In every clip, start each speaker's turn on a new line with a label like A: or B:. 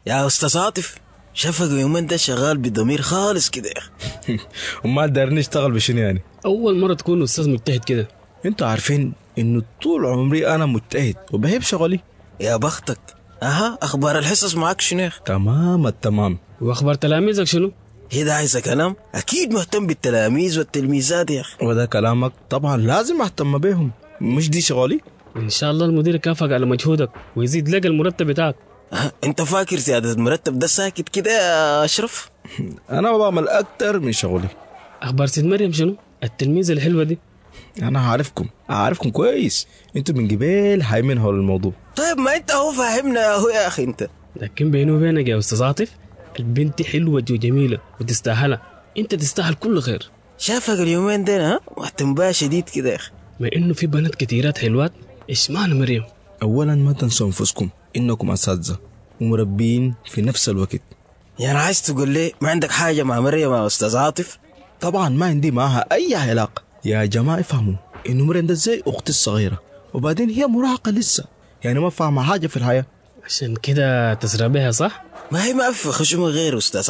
A: يا أستاذ عاطف، شفق يومين ده شغال بضمير خالص كده يا أخي.
B: وما دارني اشتغل بشنو يعني؟
C: أول مرة تكون أستاذ مجتهد كده.
B: انتوا عارفين انه طول عمري انا مجتهد وبحب شغلي.
A: يا بختك. أخبار الحصص معاك شنو يا أخي؟
B: تمام التمام.
C: وأخبار تلاميذك شنو؟
A: هي ده عايزة كلام؟ أكيد مهتم بالتلاميذ والتلميذات يا أخي.
B: وده كلامك طبعا لازم اهتم بيهم، مش دي شغلي.
C: إن شاء الله المدير يكافئك على مجهودك ويزيد لك المرتب بتاعك.
A: أنت فاكر زيادة المرتب ده ساكت كده يا أشرف؟
B: انا بعمل اكتر من شغلي.
C: أخبار سيد مريم شنو؟ التلميذة الحلوة دي.
B: انا عارفكم كويس، انتوا من قبل هايمين هول الموضوع.
A: طيب ما أنت هو فاهمنا يا أخي أنت.
C: لكن بيني وبينك يا أستاذ عاطف، البنت حلوة وجميلة وتستاهلها، أنت تستاهل كل خير.
A: شافك اليومين ده مهتم بها شديد كده يا أخي.
C: ما إنه في بنات كتيرات حلوات، إيش معنى مريم؟
B: اولا ما تنسوا انفسكم انكم اساتذه ومربين في نفس الوقت.
A: يعني عايز تقول لي ما عندك حاجة مع مريم يا أستاذ عاطف؟
B: طبعا ما عندي معها اي علاقه يا جماعه. افهموا انه مريم ده زي اختي الصغيره، وبعدين هي مراهقه لسه، يعني ما فاهمه حاجه في الحياه.
C: عشان كده تسرى بها صح؟
A: ما هي ما في خشمة غير أستاذ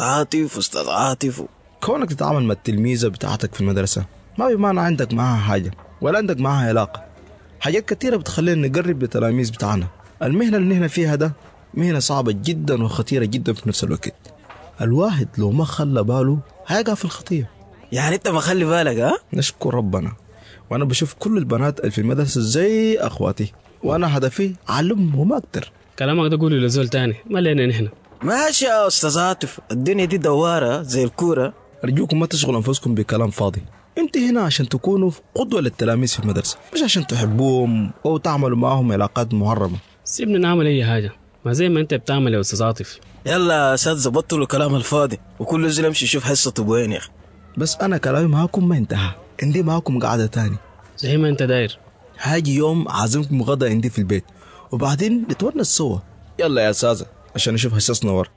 A: عاطف.
B: كونك تتعامل مع التلميذه بتاعتك في المدرسه ما بمعنى عندك معها حاجه ولا عندك معها علاقه. حاجات كتيره بتخلينا نقرب للتلاميذ بتاعنا. المهنه اللي نحن فيها ده مهنه صعبه جدا وخطيره جدا في نفس الوقت. الواحد لو ما خلى باله هيقع في الخطيه.
A: يعني أنت ما خلي بالك؟
B: نشكر ربنا. وانا بشوف كل البنات اللي في المدرسه زي اخواتي، وانا هدفي اعلمهم وما اكتر.
C: كلامك ده قوله لزول تاني، ما لنا نحن.
A: ماشي يا أستاذ عاطف، الدنيا دي دوارة زي الكورة.
B: ارجوكم ما تشغلوا انفسكم بكلام فاضي. انت هنا عشان تكونوا قدوه للتلاميذ في المدرسه، مش عشان تحبوهم او تعملوا معهم علاقات محرمه.
C: سيبنا نعمل اي حاجه، ما زي ما انت بتعمل يا استاذ عاطف.
A: يلا يا اساتذه بطلوا الكلام الفاضي، وكل زول يمشي يشوف حصته بوين يا اخي.
B: بس انا كلامي معاكم ما انتهى، عندي معاكم قعده تاني
C: زي ما انت داير.
B: هاجي يوم عازمكم غدا عندي في البيت، وبعدين نتونس سوا. يلا يا استاذه عشان نشوف حصصنا ورا.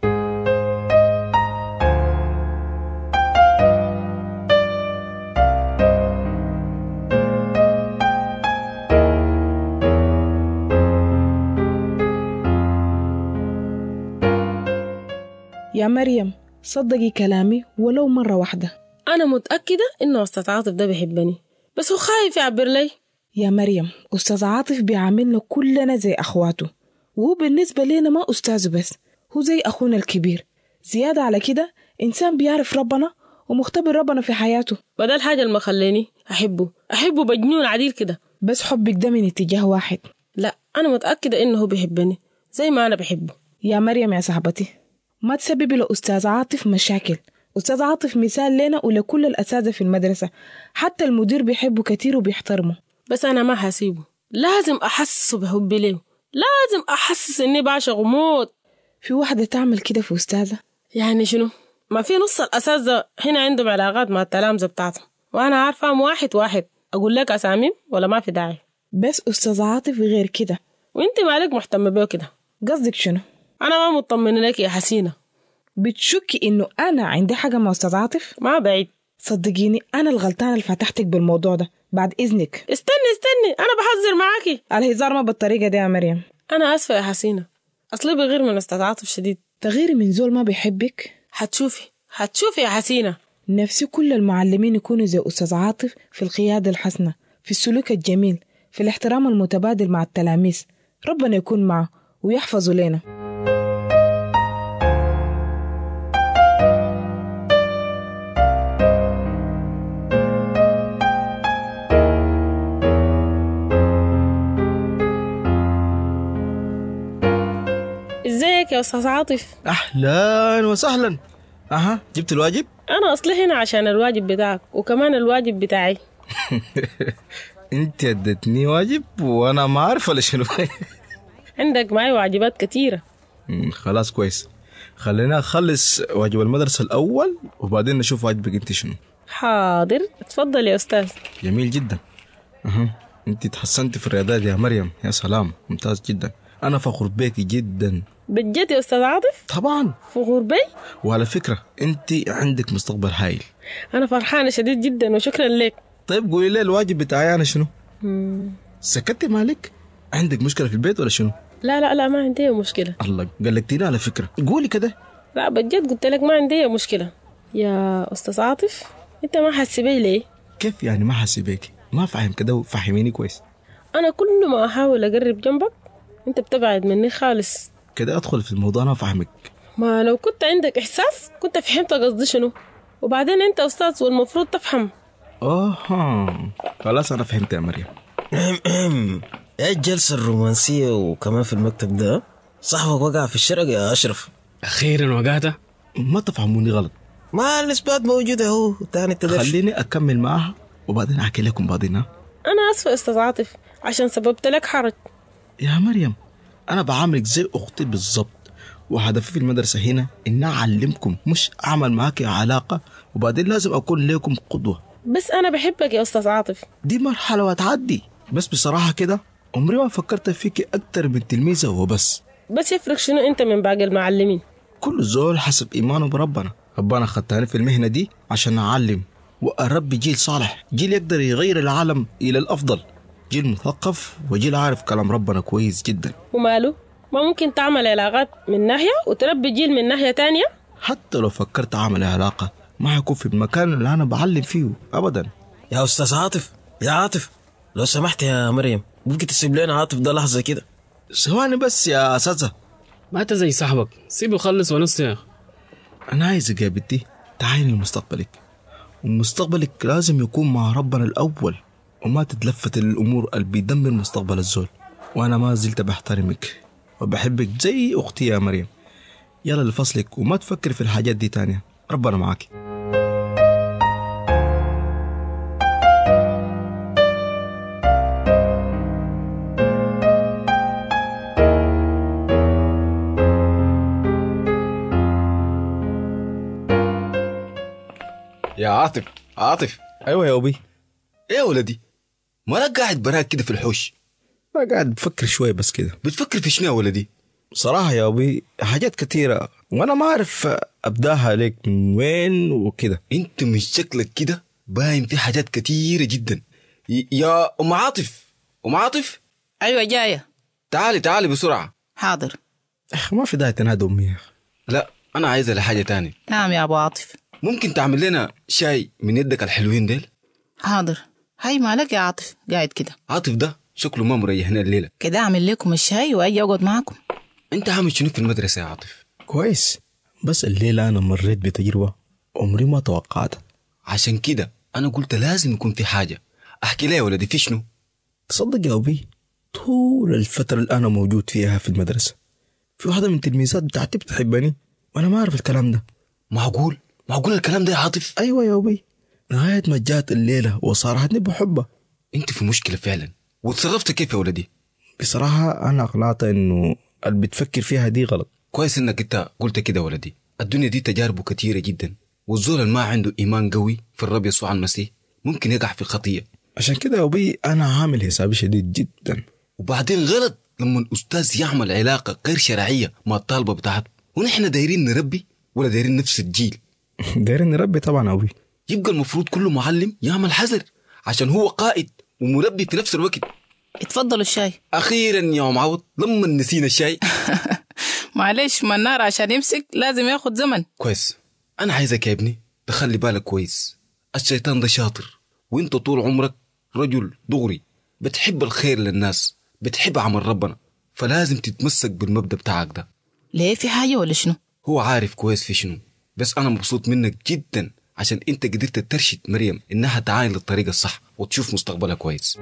D: يا مريم صدقي كلامي ولو مرة واحدة.
E: أنا متأكدة إنه أستاذ عاطف ده بيحبني، بس هو خايف يعبر لي.
D: يا مريم أستاذ عاطف بيعاملنا كلنا زي أخواته، وهو بالنسبة لنا ما أستاذ بس، هو زي أخونا الكبير. زيادة على كده إنسان بيعرف ربنا ومختبر ربنا في حياته.
E: وده الحاجة اللي مخليني أحبه بجنون عديل كده.
D: بس حبك ده من اتجاه واحد.
E: لا، أنا متأكدة إنه هو بيحبني زي ما أنا بحبه.
D: يا مريم يا صاحبتي ما تسببي لأستاذ عاطف مشاكل. أستاذ عاطف مثال لنا ولكل الأساتذة في المدرسة، حتى المدير بيحبه كتير وبيحترمه.
E: بس أنا ما هسيبه، لازم أحسسه بحبي له، لازم أحسس إني بعشقه موت.
D: في واحدة تعمل كده في أستاذة؟
E: يعني شنو؟ ما في نص الأساتذة هنا عندهم علاقات مع التلامذة بتاعتهم، وأنا عارفة واحد أقول لك أساميم ولا ما في داعي.
D: بس أستاذ عاطف غير كده.
E: وإنت مالك مهتمة بيه كده؟
D: قصدك شنو؟
E: أنا ما مطمنة لك يا حسينة.
D: بتشكي إنه أنا عندي حاجة مع أستاذ عاطف؟
E: ما بعيد.
D: صدقيني أنا الغلطانة اللي فتحتك بالموضوع ده. بعد إذنك
E: استني أنا بحذر معاكي.
D: الهزار ما بالطريقة دي يا مريم.
E: أنا أسفة يا حسينة، أصلي بغير من أستاذ عاطف شديد.
D: تغيري من زول ما بيحبك؟
E: هتشوفي يا حسينة.
D: نفسي كل المعلمين يكونوا زي أستاذ عاطف في القيادة الحسنة، في السلوك الجميل، في الاحترام المتبادل مع التلاميذ. ربنا يكون معه ويحفظه لنا.
E: ازيك يا أستاذ عاطف؟
B: أهلا وسهلا. جبت الواجب؟
E: أنا أصلي هنا عشان الواجب بتاعك وكمان الواجب بتاعي.
B: انت ادتني واجب وانا ما عارف ولا شنو.
E: عندك معي واجبات كتيرة.
B: خلاص كويس، خلينا نخلص واجب المدرسة الأول وبعدين نشوف واجبك انت شنو.
E: حاضر، اتفضل يا أستاذ.
B: جميل جدا. انت تحسنتي في الرياضات يا مريم، يا سلام، ممتاز جدا. أنا فخور بيكي جدا.
E: بجد يا أستاذ عاطف؟
B: طبعا
E: فخور بي.
B: وعلى فكرة انت عندك مستقبل هايل.
E: أنا فرحانة شديد جدا وشكرا لك.
B: طيب قولي لي الواجب بتاعي أنا شنو؟ سكتي مالك؟ عندك مشكلة في البيت ولا شنو؟
E: لا لا لا ما عندي مشكلة.
B: الله قلقتيني على فكرة، قولي كده.
E: لا بجد قلت لك ما عندي مشكلة. يا أستاذ عاطف أنت ما حاسس بي ليه؟
B: كيف يعني ما حاسس بيكي؟ ما فاهم كده، فهميني كويس.
E: أنا كل ما أحاول أقرب جنبك أنت بتبعد مني خالص.
B: كده أدخل في الموضوع أنا أفهمك.
E: ما لو كنت عندك إحساس كنت فهمت قصدي شنو. وبعدين أنت أستاذ والمفروض تفهم.
B: خلاص أنا فهمت يا مريم.
A: ايه الجلسة الرومانسية وكمان في المكتب ده؟ صاحبك وقع في الشرق يا أشرف.
C: أخيرا وقعت.
B: ما تفهموني غلط.
A: ما الإثبات موجودة هو تاني تدرش.
B: خليني أكمل معها وبعدين أحكي لكم بعدين.
E: أنا أسفة أستاذ عاطف عشان سببت لك حرج.
B: يا مريم أنا بعاملك زي أختي بالضبط، وهدفي في المدرسة هنا إن أعلمكم مش أعمل معاك علاقة وبعدين لازم أكون لكم قدوة.
E: بس أنا بحبك يا أستاذ عاطف.
B: دي مرحلة وهتعدي. بس بصراحة كده عمري ما فكرت فيك أكتر من تلميذة وبس.
E: بس يفرق شنو أنت من باقي المعلمين؟
B: كل زول حسب إيمانه بربنا. ربنا خدتني في المهنة دي عشان أعلم وأربي جيل صالح، جيل يقدر يغير العالم إلى الأفضل، جيل مثقف وجيل عارف كلام ربنا كويس جدا.
E: وماله؟ ما ممكن تعمل علاقات من ناحية وتربي جيل من ناحية تانية؟
B: حتى لو فكرت أعمل علاقة ما هيكون في المكان اللي أنا بعلم فيه أبدا.
A: يا أستاذ عاطف، يا عاطف لو سمحت يا مريم ممكن تسيب لنا عاطف ده لحظة كده؟
B: ثواني بس يا أساتذة.
C: ما أنت زي صاحبك، سيبه يخلص ونص يا أخي.
B: أنا عايزك يا بنتي تعايني لمستقبلك، ومستقبلك لازم يكون مع ربنا الأول، وما تتلفت الأمور اللي بيدمر مستقبل الزول. وأنا ما زلت بحترمك وبحبك زي أختي يا مريم. يلا لفصلك وما تفكر في الحاجات دي تانية. ربنا معاك.
F: يا عاطف، عاطف.
B: أيوة يا أبي.
F: ايه يا ولدي، مالك قاعد براك كده في الحوش؟
B: ما قاعد بفكر شوية بس كده.
F: بتفكر في شنو يا ولدي؟
B: صراحة يا أبي حاجات كتيرة وأنا ما أعرف أبداها لك من وين وكده.
F: انت مش شكلك كده باين في حاجات كتيرة جدا. يا أم عاطف، أم عاطف.
G: أيوة جاية.
F: تعالي بسرعة.
G: حاضر.
B: ما في داعي تنادي أمي يا أخي.
F: لا أنا عايزة لحاجة تاني.
G: نعم يا أبو عاطف.
F: ممكن تعمل لنا شاي من يدك الحلوين ديل؟
G: حاضر. هاي مالك يا عاطف قاعد كده؟
F: عاطف ده شكله ما مريحنا الليلة
G: كده أعمل لكم الشاي وأجي أقعد معكم.
F: انت عامل شنو في المدرسة يا عاطف؟
B: كويس، بس الليلة أنا مريت بتجربة عمري ما توقعتها.
F: عشان كده أنا قلت لازم يكون في حاجة. أحكي لي يا ولدي في شنو؟
B: تصدق يا أبي طول الفترة اللي أنا موجود فيها في المدرسة في واحدة من تلميذات بتاعتي بتحبني وأنا ما أعرف الكلام ده.
F: معقول الكلام ده يا عاطف؟
B: أيوة يا أبي، نهاية ما جات الليلة وصارتني بحبها.
F: انت في مشكلة فعلا. وتصرفت كيف يا ولدي؟
B: بصراحة أنا أقنعت إنه اللي بتفكر فيها دي غلط.
F: كويس إنك أنت قلت كده ولدي. الدنيا دي تجاربه كتيرة جدا، والزول ما عنده إيمان قوي في الرب يسوع المسيح ممكن يقع في خطية.
B: عشان كده يا أبي أنا عامل حسابي شديد جدا.
F: وبعدين غلط لما الأستاذ يعمل علاقة غير شرعية مع الطالبة بتاعته، ونحن دايرين نربي ولا دايرين نفس الجيل؟
B: دايرين نربي طبعا يا أبي.
F: يبقى المفروض كل معلم يعمل حذر عشان هو قائد ومربي في نفس الوقت.
G: اتفضلوا الشاي.
F: أخيرا يا عم عوض لما نسينا الشاي.
G: معلش ما النار عشان يمسك لازم ياخد زمن.
F: كويس. أنا عايزك يا ابني تخلي بالك كويس. الشيطان ده شاطر، وانت طول عمرك رجل دغري بتحب الخير للناس، بتحب عمل ربنا، فلازم تتمسك بالمبدأ بتاعك ده.
G: ليه في حاجة ولا شنو؟
F: هو عارف كويس في شنو، بس أنا مبسوط منك جدا عشان انت قدرت ترشد مريم إنها تعاين للطريقة الصح وتشوف مستقبلها كويس.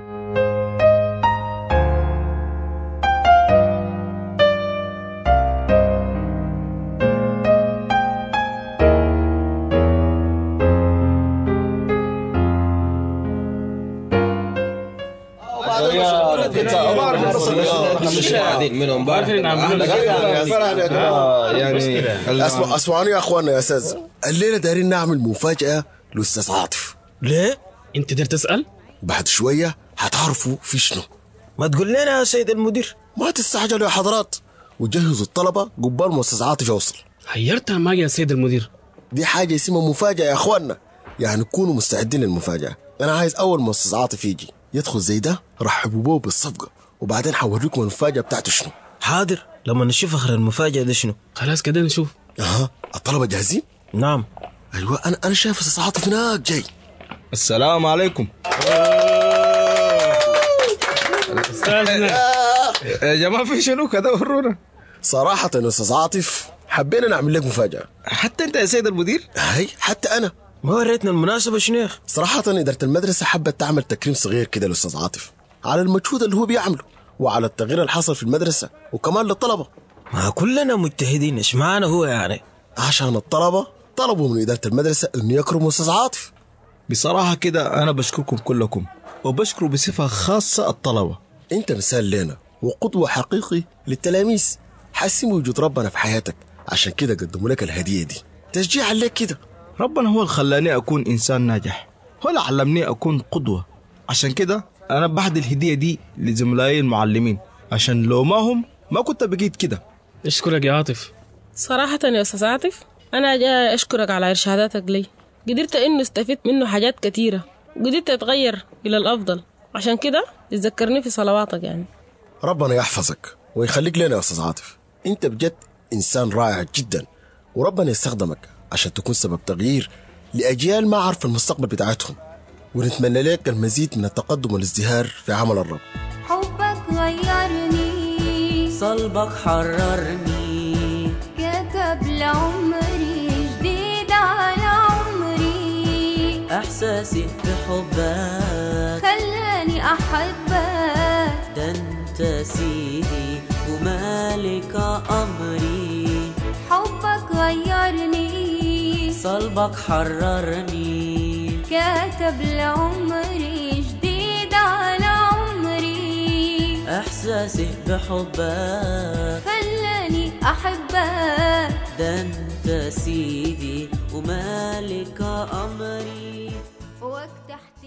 H: اسمعوني يا اخوانا يا استاذ، الليله دايرين نعمل مفاجاه للاستاذ عاطف.
A: ليه؟
C: انت دير تسأل؟
H: بعد شويه هتعرفوا في شنو.
A: ما تقول لنا يا سيد المدير.
H: ما تستعجلوا يا حضرات وجهزوا الطلبه قبال ما استاذ عاطف يوصل.
C: حيرتها ما يا سيد المدير.
H: دي حاجه اسمها مفاجاه يا اخوانا، يعني كونوا مستعدين للمفاجاه. انا عايز اول ما استاذ عاطف يجي يدخل زي ده رحبوا بيه بالصفقه، وبعدين حوريكم المفاجاه بتاعته شنو.
A: حاضر، لما نشوف آخر المفاجأة ده شنو.
C: خلاص كده نشوف.
H: الطلبة جاهزين؟
A: نعم.
H: أيوة، أنا شايف أستاذ عاطف هناك جاي.
B: السلام عليكم. يا جماعة في شنو كده ورونا.
H: صراحة يا أستاذ عاطف حبينا نعمل لك مفاجأة.
B: حتى أنت يا سيد المدير؟
H: هاي حتى أنا.
A: ما وريتنا المناسبة شنو يا أخي؟
H: صراحة إدارة المدرسة حبت تعمل تكريم صغير كده للأستاذ عاطف على المجهود اللي هو بيعمله وعلى التغيير اللي حصل في المدرسة وكمان للطلبة.
A: ما كلنا مجتهدين، إيش معانا هو يعني؟
H: عشان الطلبة طلبوا من إدارة المدرسة إنه يكرموا أستاذ عاطف.
B: بصراحة كده أنا بشكركم كلكم، وبشكر بصفة خاصة الطلبة.
H: أنت مثال لنا وقدوة حقيقي للتلاميذ، حاسين بوجود ربنا في حياتك، عشان كده قدموا لك الهدية دي تشجيعا لك كده.
B: ربنا هو اللي خلاني أكون إنسان ناجح، هو اللي علمني أكون قدوة. عشان كده أنا بحدي الهدية دي لزملائي المعلمين، عشان لو ما هم ما كنت بقيت كده.
C: اشكرك يا عاطف.
E: صراحة يا أستاذ عاطف أنا جاي أشكرك على إرشاداتك لي، قدرت إنه استفدت منه حاجات كتيرة وقدرت أتغير إلى الأفضل، عشان كده تذكرني في صلواتك يعني.
H: ربنا يحفظك ويخليك لنا يا أستاذ عاطف، أنت بجد إنسان رائع جدا، وربنا يستخدمك عشان تكون سبب تغيير لأجيال ما عارف المستقبل بتاعتهم، ونتمنى لك المزيد من التقدم والازدهار في عمل الرب.
I: حبك غيرني،
J: صلبك حررني،
I: كتب لعمري جديد على عمري،
J: إحساسي بحبك
I: خلاني أحبك،
J: ده أنت سيدي ومالك أمري.
I: حبك غيرني،
J: صلبك حررني،
I: كتب لعمري جديد على عمري،
J: إحساسي بحبك
I: خلاني أحبك،
J: ده أنت سيدي ومالك أمري.
I: وقت